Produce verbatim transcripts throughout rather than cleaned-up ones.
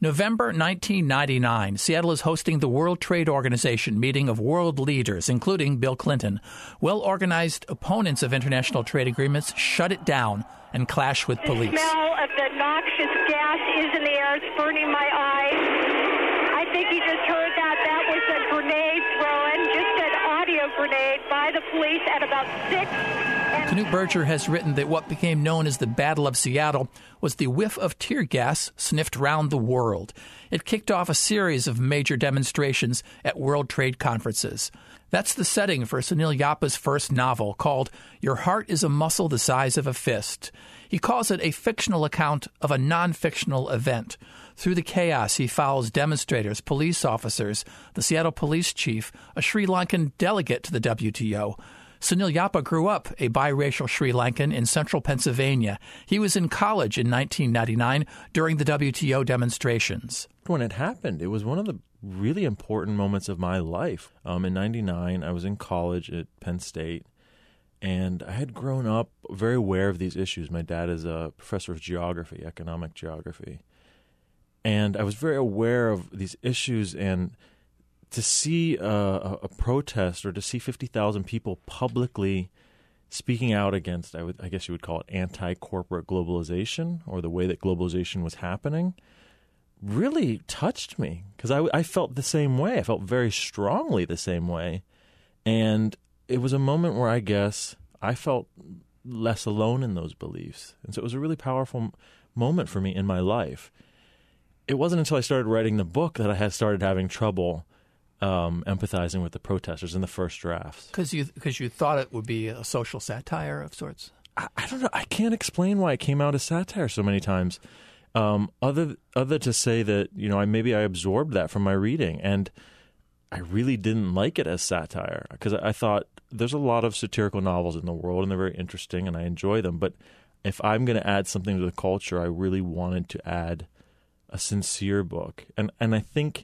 November nineteen ninety-nine, Seattle is hosting the World Trade Organization meeting of world leaders, including Bill Clinton. Well-organized opponents of international trade agreements shut it down and clash with police. The smell of the noxious gas is in the air. It's burning my eyes. I think you just heard that. That was a grenade thrown, just an audio grenade by the police at about six. Knut Berger has written that what became known as the Battle of Seattle was the whiff of tear gas sniffed round the world. It kicked off a series of major demonstrations at World Trade conferences. That's the setting for Sunil Yapa's first novel, called Your Heart is a Muscle the Size of a Fist. He calls it a fictional account of a non-fictional event. Through the chaos, he follows demonstrators, police officers, the Seattle police chief, a Sri Lankan delegate to the W T O. Sunil Yapa grew up a biracial Sri Lankan in central Pennsylvania. He was in college in nineteen ninety-nine during the W T O demonstrations. When it happened, it was one of the really important moments of my life. Um, in ninety-nine, I was in college at Penn State, and I had grown up very aware of these issues. My dad is a professor of geography, economic geography. And I was very aware of these issues, and to see a, a protest or to see fifty thousand people publicly speaking out against, I would, I guess you would call it anti-corporate globalization, or the way that globalization was happening, really touched me, because I, I felt the same way. I felt very strongly the same way. And it was a moment where I guess I felt less alone in those beliefs. And so it was a really powerful moment for me in my life. It wasn't until I started writing the book that I had started having trouble Um, empathizing with the protesters in the first drafts. Because you, because you thought it would be a social satire of sorts? I, I don't know. I can't explain why it came out as satire so many times. Um, other other to say that, you know, I maybe I absorbed that from my reading, and I really didn't like it as satire, because I, I thought there's a lot of satirical novels in the world, and they're very interesting, and I enjoy them. But if I'm going to add something to the culture, I really wanted to add a sincere book. And and I think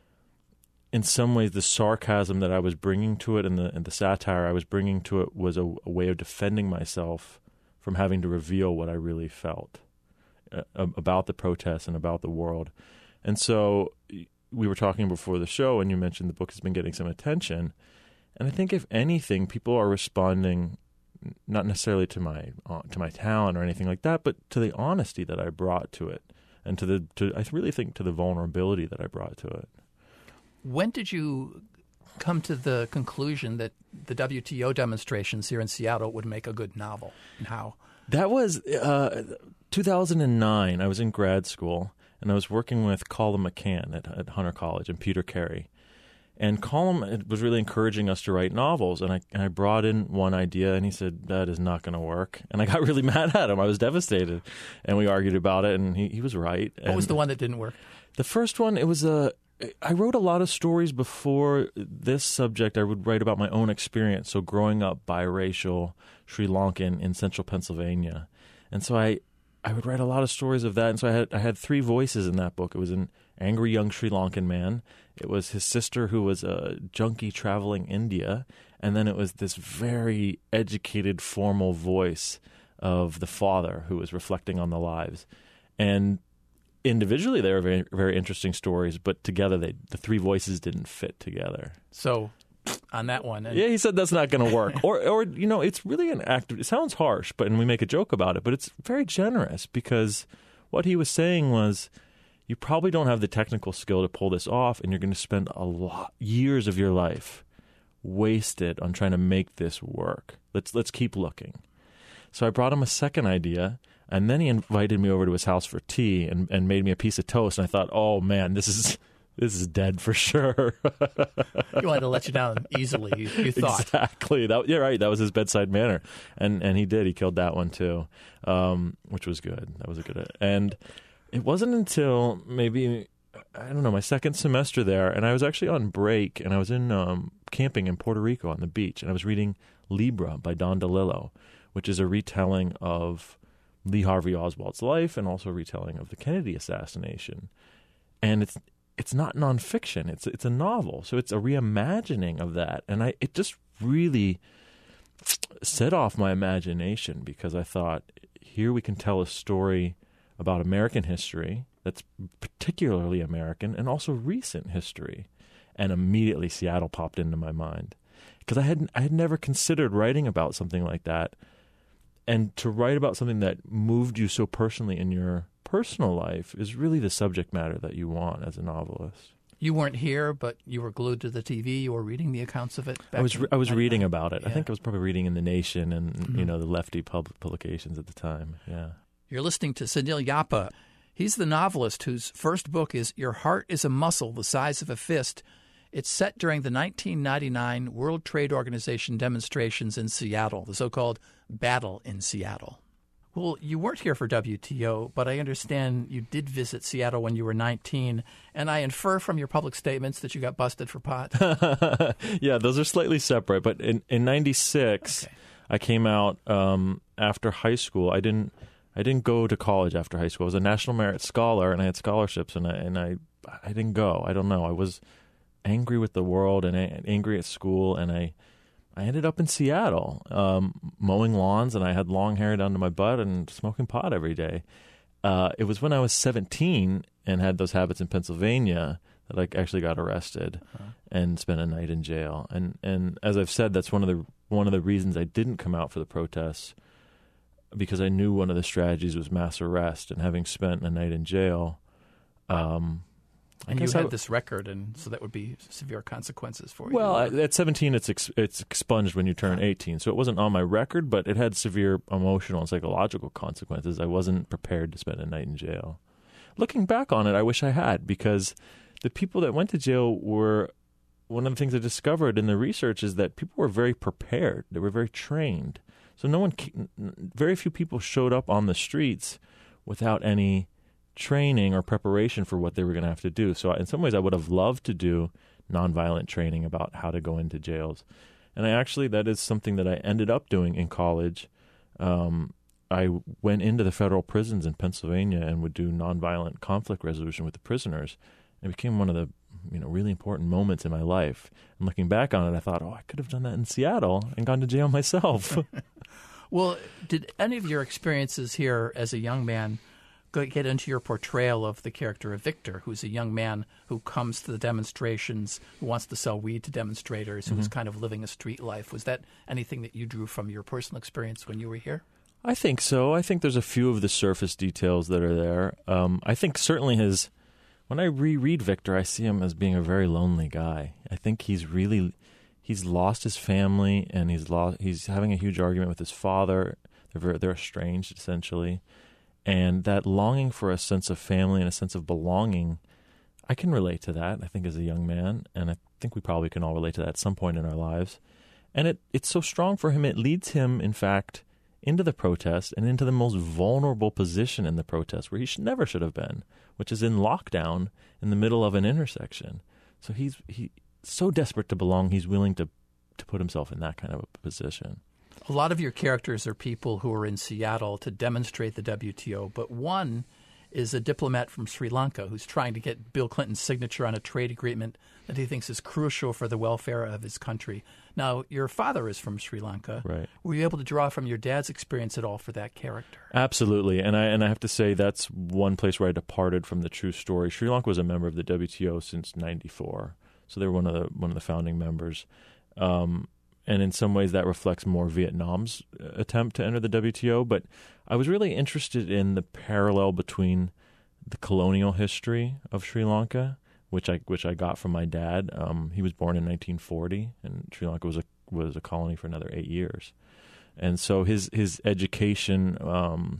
in some ways, the sarcasm that I was bringing to it and the and the satire I was bringing to it was a, a way of defending myself from having to reveal what I really felt uh, about the protests and about the world. And so we were talking before the show, and you mentioned the book has been getting some attention. And I think, if anything, people are responding not necessarily to my uh, to my talent or anything like that, but to the honesty that I brought to it, and to the to I really think to the vulnerability that I brought to it. When did you come to the conclusion that the W T O demonstrations here in Seattle would make a good novel, and how? That was uh, two thousand nine. I was in grad school, and I was working with Colin McCann at, at Hunter College and Peter Carey. And Colin was really encouraging us to write novels, and I, and I brought in one idea, and he said, that is not going to work. And I got really mad at him. I was devastated, and we argued about it, and he, he was right. What and was the one that didn't work? The first one, it was a... I wrote a lot of stories before this subject. I would write about my own experience. So growing up biracial Sri Lankan in central Pennsylvania. And so I, I would write a lot of stories of that. And so I had I had three voices in that book. It was an angry young Sri Lankan man. It was his sister, who was a junkie traveling India. And then it was this very educated, formal voice of the father, who was reflecting on the lives. And individually, they were very, very interesting stories, but together, they the three voices didn't fit together. So, on that one, yeah, he said that's not going to work. or, or you know, it's really an act. It sounds harsh, but and we make a joke about it, but it's very generous, because what he was saying was, you probably don't have the technical skill to pull this off, and you're going to spend a lot years of your life wasted on trying to make this work. Let's let's keep looking. So I brought him a second idea. And then he invited me over to his house for tea and, and made me a piece of toast. And I thought, oh, man, this is this is dead for sure. He wanted to let you down easily, you, you thought. Exactly. That, you're right. That was his bedside manner. And and he did. He killed that one, too, um, which was good. That was a good And it wasn't until maybe, I don't know, my second semester there, and I was actually on break, and I was in um, camping in Puerto Rico on the beach, and I was reading Libra by Don DeLillo, which is a retelling of Lee Harvey Oswald's life, and also a retelling of the Kennedy assassination. And it's it's not nonfiction; it's it's a novel, so it's a reimagining of that. And I it just really set off my imagination, because I thought, here we can tell a story about American history that's particularly American and also recent history. And immediately Seattle popped into my mind because I had I had never considered writing about something like that. And to write about something that moved you so personally in your personal life is really the subject matter that you want as a novelist. You weren't here, but you were glued to the T V. You were reading the accounts of it. Back I was re- I was reading about it. Yeah. I think I was probably reading in The Nation and Mm-hmm. you know the lefty pub- publications at the time. Yeah. You're listening to Sunil Yapa. He's the novelist whose first book is Your Heart is a Muscle the Size of a Fist. It's set during the nineteen ninety-nine World Trade Organization demonstrations in Seattle, the so-called Battle in Seattle. Well, you weren't here for W T O, but I understand you did visit Seattle when you were nineteen, and I infer from your public statements that you got busted for pot. Yeah, those are slightly separate. But in, in ninety-six, okay. I came out um, after high school. I didn't I didn't go to college after high school. I was a National Merit Scholar, and I had scholarships, and I, and I, I didn't go. I don't know. I was angry with the world and angry at school, and I I ended up in Seattle um, mowing lawns, and I had long hair down to my butt and smoking pot every day. Uh, it was when I was seventeen and had those habits in Pennsylvania that I actually got arrested uh-huh. and spent a night in jail. And and as I've said, that's one of the one of the reasons I didn't come out for the protests, because I knew one of the strategies was mass arrest, and having spent a night in jail. Um, And you had I, this record, and so that would be severe consequences for you. Well, at seventeen, it's ex, it's expunged when you turn eighteen, so it wasn't on my record, but it had severe emotional and psychological consequences. I wasn't prepared to spend a night in jail. Looking back on it, I wish I had, because the people that went to jail were, one of the things I discovered in the research is that people were very prepared. They were very trained. So no one, very few people showed up on the streets without any training or preparation for what they were going to have to do. So in some ways, I would have loved to do nonviolent training about how to go into jails. And I actually, that is something that I ended up doing in college. Um, I went into the federal prisons in Pennsylvania and would do nonviolent conflict resolution with the prisoners. It became one of the you know really important moments in my life. And looking back on it, I thought, oh, I could have done that in Seattle and gone to jail myself. Well, did any of your experiences here as a young man get into your portrayal of the character of Victor, who's a young man who comes to the demonstrations, who wants to sell weed to demonstrators, who's mm-hmm. kind of living a street life? Was that anything that you drew from your personal experience when you were here? I think so. I think there's a few of the surface details that are there. Um, I think certainly his, when I reread Victor, I see him as being a very lonely guy. I think he's really, he's lost his family, and he's lost, he's having a huge argument with his father. They're very, they're estranged, essentially. And that longing for a sense of family and a sense of belonging, I can relate to that, I think, as a young man. And I think we probably can all relate to that at some point in our lives. And it it's so strong for him, it leads him, in fact, into the protest and into the most vulnerable position in the protest, where he should, never should have been, which is in lockdown in the middle of an intersection. So he's he so desperate to belong, he's willing to, to put himself in that kind of a position. A lot of your characters are people who are in Seattle to demonstrate the W T O, but one is a diplomat from Sri Lanka who's trying to get Bill Clinton's signature on a trade agreement that he thinks is crucial for the welfare of his country. Now, your father is from Sri Lanka. Right. Were you able to draw from your dad's experience at all for that character? Absolutely, and I and I have to say that's one place where I departed from the true story. Sri Lanka was a member of the W T O since ninety-four, so they were one of the one of the founding members. Um, And in some ways, that reflects more Vietnam's attempt to enter the W T O. But I was really interested in the parallel between the colonial history of Sri Lanka, which I which I got from my dad. Um, he was born in nineteen forty, and Sri Lanka was a was a colony for another eight years. And so his his education um,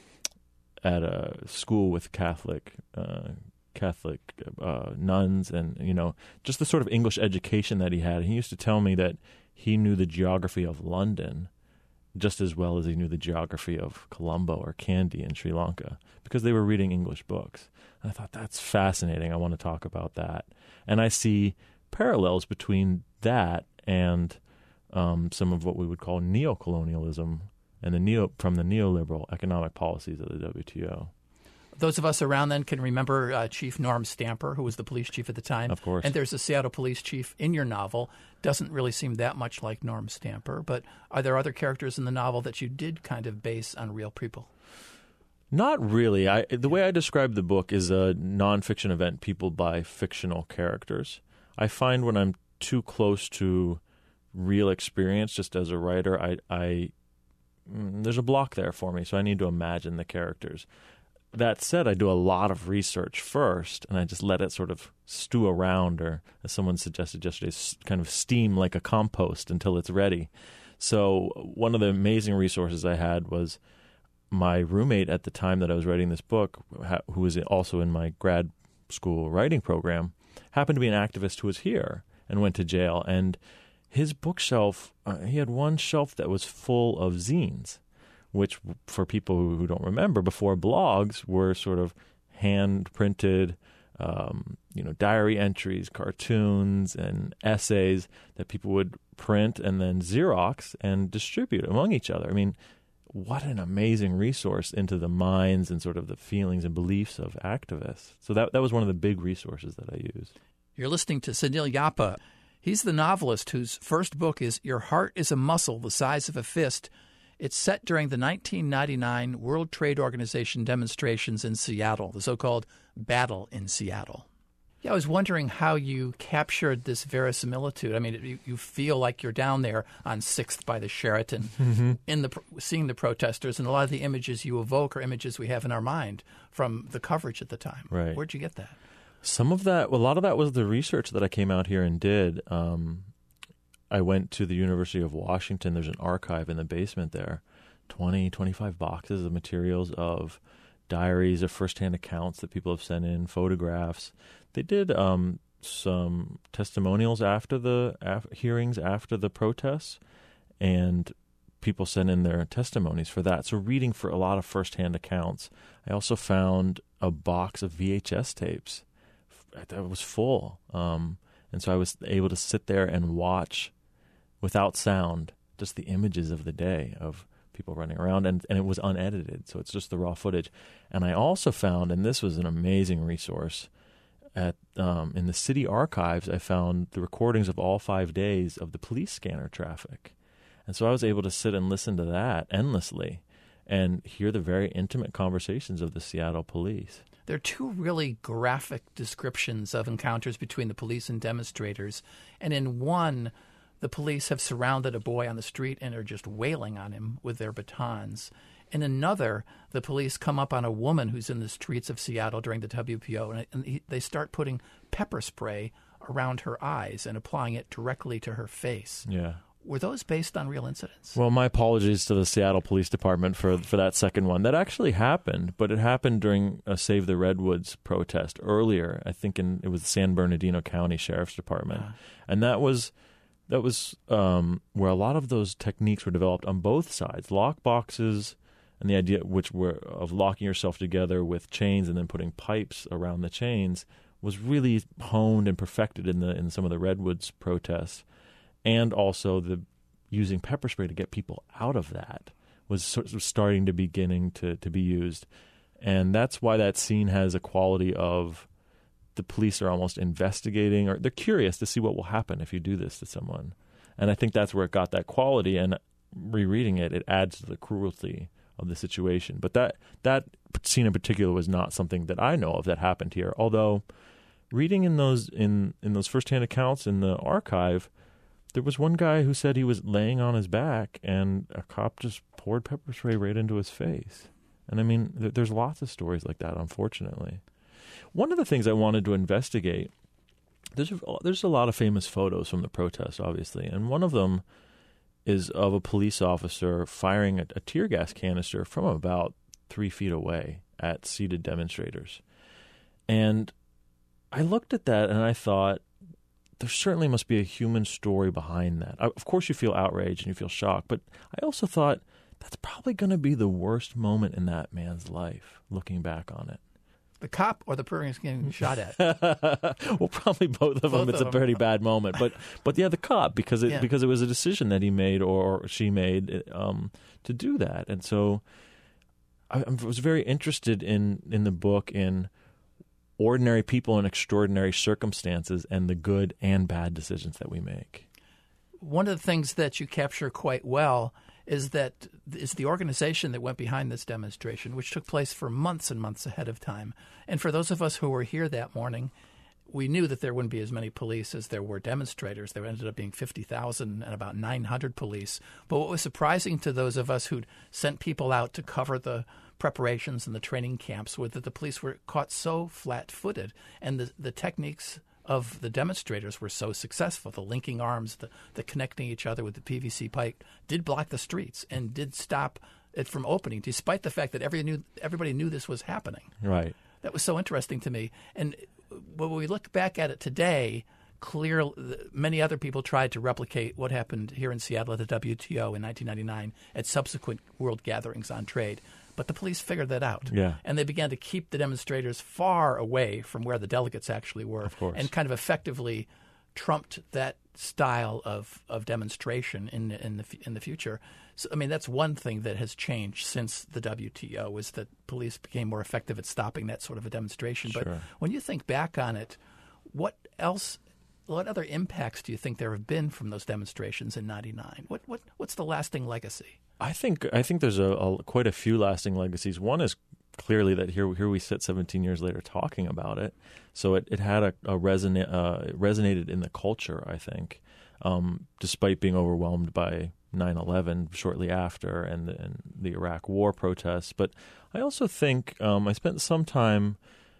at a school with Catholic uh, Catholic uh, nuns, and you know, just the sort of English education that he had. He used to tell me that he knew the geography of London just as well as he knew the geography of Colombo or Kandy in Sri Lanka, because they were reading English books. And I thought, that's fascinating. I want to talk about that. And I see parallels between that and um, some of what we would call neocolonialism and the neo from the neoliberal economic policies of the W T O. Those of us around then can remember uh, Chief Norm Stamper, who was the police chief at the time. Of course. And there's a Seattle police chief in your novel. Doesn't really seem that much like Norm Stamper. But are there other characters in the novel that you did kind of base on real people? Not really. I, the way I describe the book is a nonfiction event peopled by fictional characters. I find when I'm too close to real experience, just as a writer, I, I mm, there's a block there for me, so I need to imagine the characters. That said, I do a lot of research first, and I just let it sort of stew around, or as someone suggested yesterday, kind of steam like a compost until it's ready. So one of the amazing resources I had was my roommate at the time that I was writing this book, who was also in my grad school writing program, happened to be an activist who was here and went to jail. And his bookshelf, uh, he had one shelf that was full of zines, which for people who don't remember, before blogs were sort of hand-printed, um, you know, diary entries, cartoons, and essays that people would print and then Xerox and distribute among each other. I mean, what an amazing resource into the minds and sort of the feelings and beliefs of activists. So that that was one of the big resources that I used. You're listening to Sunil Yapa. He's the novelist whose first book is Your Heart is a Muscle the Size of a Fist. It's set during the nineteen ninety-nine World Trade Organization demonstrations in Seattle, the so-called Battle in Seattle. Yeah, I was wondering how you captured this verisimilitude. I mean, you, you feel like you're down there on sixth by the Sheraton, mm-hmm. in the seeing the protesters, and a lot of the images you evoke are images we have in our mind from the coverage at the time. Right. Where'd you get that? Some of that, well, a lot of that was the research that I came out here and did. Um, I went to the University of Washington. There's an archive in the basement there, twenty, twenty-five boxes of materials of diaries, of firsthand accounts that people have sent in, photographs. They did um, some testimonials after the af- hearings, after the protests, and people sent in their testimonies for that. So reading for a lot of firsthand accounts. I also found a box of V H S tapes that was full. Um, and so I was able to sit there and watch without sound just the images of the day of people running around, and, and it was unedited, so it's just the raw footage. And I also found, and this was an amazing resource, at um, in the city archives, I found the recordings of all five days of the police scanner traffic. And so I was able to sit and listen to that endlessly and hear the very intimate conversations of the Seattle police. There are two really graphic descriptions of encounters between the police and demonstrators. And in one, the police have surrounded a boy on the street and are just wailing on him with their batons. In another, the police come up on a woman who's in the streets of Seattle during the W P O, and, and he, they start putting pepper spray around her eyes and applying it directly to her face. Yeah. Were those based on real incidents? Well, my apologies to the Seattle Police Department for for that second one. That actually happened, but it happened during a Save the Redwoods protest earlier. I think in it was the San Bernardino County Sheriff's Department, uh. and that was that was um, where a lot of those techniques were developed on both sides. Lock boxes and the idea which were of locking yourself together with chains and then putting pipes around the chains was really honed and perfected in the in some of the Redwoods protests. And also the using pepper spray to get people out of that was sort of starting to beginning to, to be used. And that's why that scene has a quality of the police are almost investigating, or they're curious to see what will happen if you do this to someone. And I think that's where it got that quality. And rereading it, it adds to the cruelty of the situation. But that, that scene in particular was not something that I know of that happened here. Although reading in those in, in those firsthand accounts in the archive, there was one guy who said he was laying on his back and a cop just poured pepper spray right into his face. And I mean, th- there's lots of stories like that, unfortunately. One of the things I wanted to investigate, there's a, there's a lot of famous photos from the protests, obviously, and one of them is of a police officer firing a, a tear gas canister from about three feet away at seated demonstrators. And I looked at that and I thought, there certainly must be a human story behind that. Of course you feel outraged and you feel shocked, but I also thought that's probably going to be the worst moment in that man's life, looking back on it. The cop or the person getting shot at? Well, probably both of both them. It's a pretty bad moment. But but yeah, the cop, because it, yeah. because it was a decision that he made or she made um, to do that. And so I, I was very interested in, in the book in ordinary people in extraordinary circumstances and the good and bad decisions that we make. One of the things that you capture quite well is that is the organization that went behind this demonstration, which took place for months and months ahead of time. And for those of us who were here that morning, we knew that there wouldn't be as many police as there were demonstrators. There ended up being fifty thousand and about nine hundred police. But what was surprising to those of us who'd sent people out to cover the preparations and the training camps was that the police were caught so flat-footed, and the, the techniques of the demonstrators were so successful. The linking arms, the, the connecting each other with the P V C pipe did block the streets and did stop it from opening, despite the fact that every knew, everybody knew this was happening. Right. That was so interesting to me. And when we look back at it today, clear, many other people tried to replicate what happened here in Seattle at the W T O in nineteen ninety-nine at subsequent world gatherings on trade. But the police figured that out. Yeah. And they began to keep the demonstrators far away from where the delegates actually were. Of course. And kind of effectively trumped that style of, of demonstration in in the in the future. So, I mean, that's one thing that has changed since the W T O is that police became more effective at stopping that sort of a demonstration. Sure. But when you think back on it, what else, what other impacts do you think there have been from those demonstrations in ninety-nine? What what what's the lasting legacy? I think I think there's a, a quite a few lasting legacies. One is clearly that here here we sit seventeen years later talking about it. So it, it had a, a resonate uh, it resonated in the culture, I think, um, despite being overwhelmed by nine eleven shortly after and the, and the Iraq War protests. But I also think um, I spent some time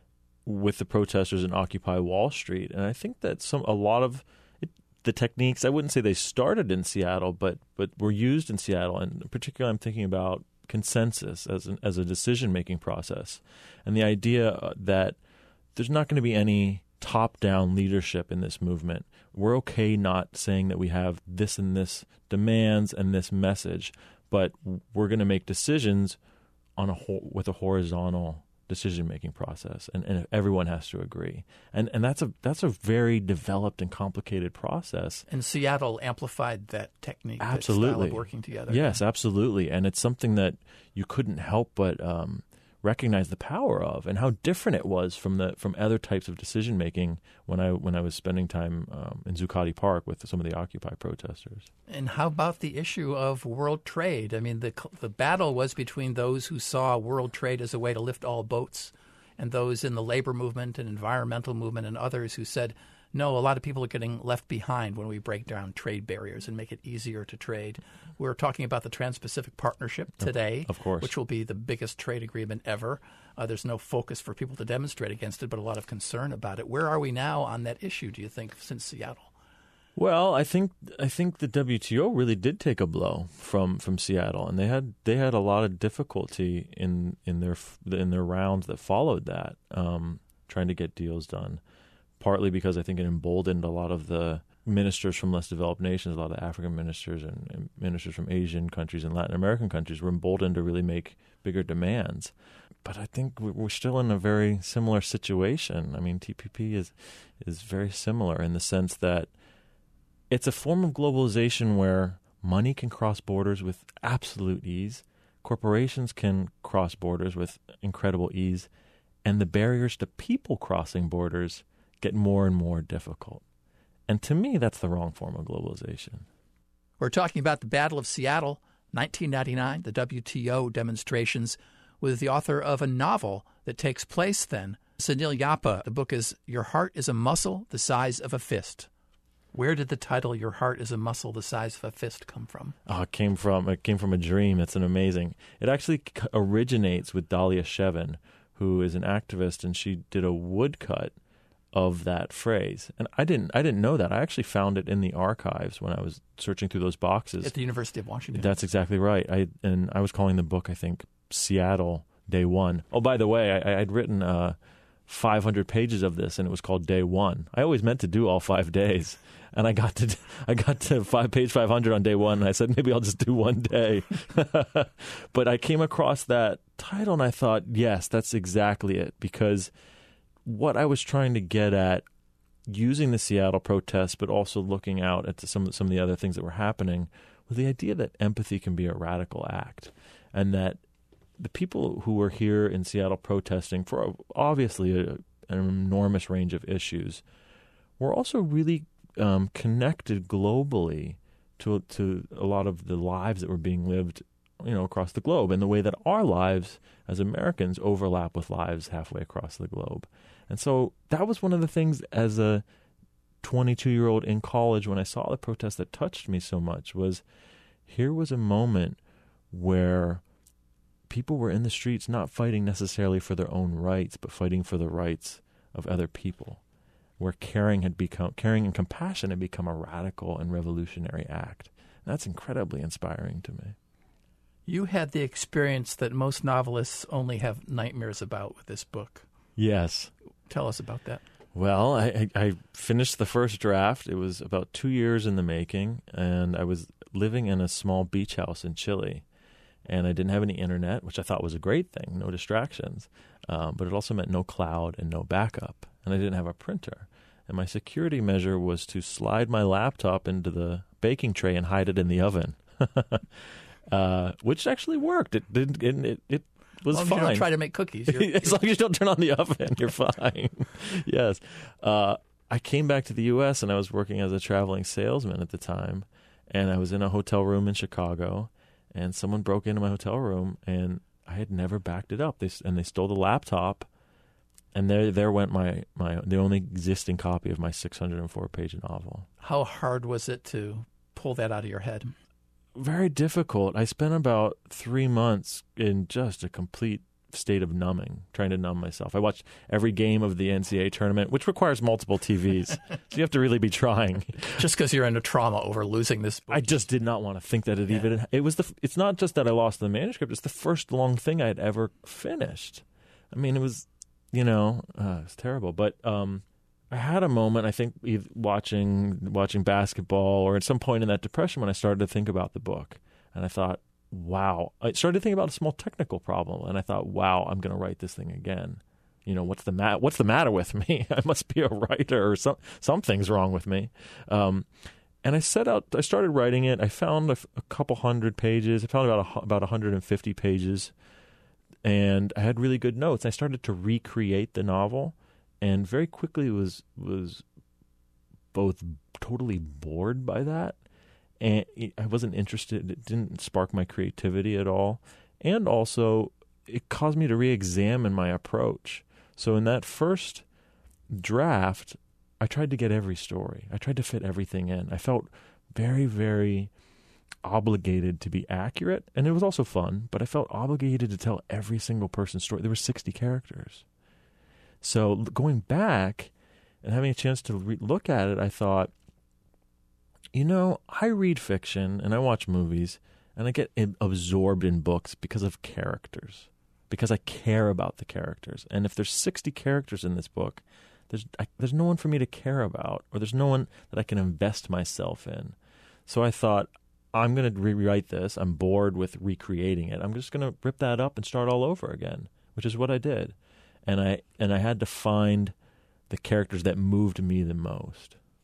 with the protesters in Occupy Wall Street, and I think that some a lot of it, the techniques, I wouldn't say they started in Seattle, but but were used in Seattle, and particularly I'm thinking about consensus as an, as a decision-making process, and the idea that there's not going to be any top-down leadership in this movement. We're okay not saying that we have this and this demands and this message, but we're going to make decisions on a with a horizontal decision-making process, and, and everyone has to agree. And and that's a that's a very developed and complicated process. And Seattle amplified that technique, absolutely, that style of working together. Yes, absolutely. And it's something that you couldn't help but um, recognize the power of, and how different it was from the from other types of decision-making when I when I was spending time um, in Zuccotti Park with some of the Occupy protesters. And how about the issue of world trade? I mean, the the battle was between those who saw world trade as a way to lift all boats and those in the labor movement and environmental movement and others who said, no, a lot of people are getting left behind when we break down trade barriers and make it easier to trade. We're talking about the Trans-Pacific Partnership today, of course, which will be the biggest trade agreement ever. Uh, there's no focus for people to demonstrate against it, but a lot of concern about it. Where are we now on that issue, do you think, since Seattle? Well, I think I think the W T O really did take a blow from, from Seattle, and they had they had a lot of difficulty in in their in their rounds that followed that, um, trying to get deals done. Partly because I think it emboldened a lot of the ministers from less developed nations, a lot of the African ministers and, and ministers from Asian countries and Latin American countries were emboldened to really make bigger demands. But I think we're still in a very similar situation. I mean, T P P is is very similar in the sense that it's a form of globalization where money can cross borders with absolute ease, corporations can cross borders with incredible ease, and the barriers to people crossing borders get more and more difficult. And to me, that's the wrong form of globalization. We're talking about the Battle of Seattle, nineteen ninety-nine, the W T O demonstrations, with the author of a novel that takes place then, Sunil Yapa. The book is Your Heart is a Muscle the Size of a Fist. Where did the title Your Heart is a Muscle the Size of a Fist come from? Oh, it came from it came from a dream. It's an amazing. It actually originates with Dahlia Shevin, who is an activist, and she did a woodcut of that phrase. And I didn't I didn't know that. I actually found it in the archives when I was searching through those boxes. At the University of Washington. That's exactly right. I and I was calling the book, I think, Seattle Day One. Oh, by the way, I, I'd written uh, five hundred pages of this, and it was called Day One. I always meant to do all five days, and I got to I got to five page five hundred on day one, and I said maybe I'll just do one day. But I came across that title, and I thought, yes, that's exactly it, because what I was trying to get at, using the Seattle protests, but also looking out at some some of the other things that were happening, was the idea that empathy can be a radical act, and that the people who were here in Seattle protesting for obviously a, an enormous range of issues were also really um, connected globally to to a lot of the lives that were being lived, you know, across the globe, and the way that our lives as Americans overlap with lives halfway across the globe. And so that was one of the things as a twenty-two-year-old in college when I saw the protest that touched me so much was here was a moment where people were in the streets not fighting necessarily for their own rights, but fighting for the rights of other people, where caring had become caring and compassion had become a radical and revolutionary act. And that's incredibly inspiring to me. You had the experience that most novelists only have nightmares about with this book. Yes. Tell us about that. Well, I, I finished the first draft. It was about two years in the making, and I was living in a small beach house in Chile, and I didn't have any internet, which I thought was a great thing, no distractions, um, but it also meant no cloud and no backup, and I didn't have a printer. And my security measure was to slide my laptop into the baking tray and hide it in the oven, uh, which actually worked. It didn't. It, it, it was as long fine. As you don't try to make cookies. You're, as long as you don't turn on the oven, you're fine. Yes. Uh, I came back to the U S and I was working as a traveling salesman at the time, and I was in a hotel room in Chicago, and someone broke into my hotel room, and I had never backed it up. They and they stole the laptop, and there there went my, my the only existing copy of my six hundred four page novel. How hard was it to pull that out of your head? Very difficult. I spent about three months in just a complete state of numbing, trying to numb myself. I watched every game of the N C double A tournament, which requires multiple T Vs. So you have to really be trying. Just because you're in a trauma over losing this book. I just did not want to think that it yeah. even... It was the. It's not just that I lost the manuscript. It's the first long thing I had ever finished. I mean, it was, you know, uh, it was terrible. But um, I had a moment, I think, watching watching basketball or at some point in that depression when I started to think about the book. And I thought, wow. I started to think about a small technical problem. And I thought, wow, I'm going to write this thing again. You know, what's the ma- what's the matter with me? I must be a writer, or some something's wrong with me. Um, and I set out, I started writing it. I found a, a couple hundred pages. I found about a, about one hundred fifty pages. And I had really good notes. I started to recreate the novel. And very quickly was was both totally bored by that, and I wasn't interested. It didn't spark my creativity at all, and also it caused me to re-examine my approach. So in that first draft, I tried to get every story. I tried to fit everything in. I felt very, very obligated to be accurate, and it was also fun, but I felt obligated to tell every single person's story. There were sixty characters. So going back and having a chance to re- look at it, I thought, you know, I read fiction and I watch movies and I get absorbed in books because of characters, because I care about the characters. And if there's sixty characters in this book, there's I, there's no one for me to care about, or there's no one that I can invest myself in. So I thought, I'm going to rewrite this. I'm bored with recreating it. I'm just going to rip that up and start all over again, which is what I did. And I and I had to find the characters that moved me the most.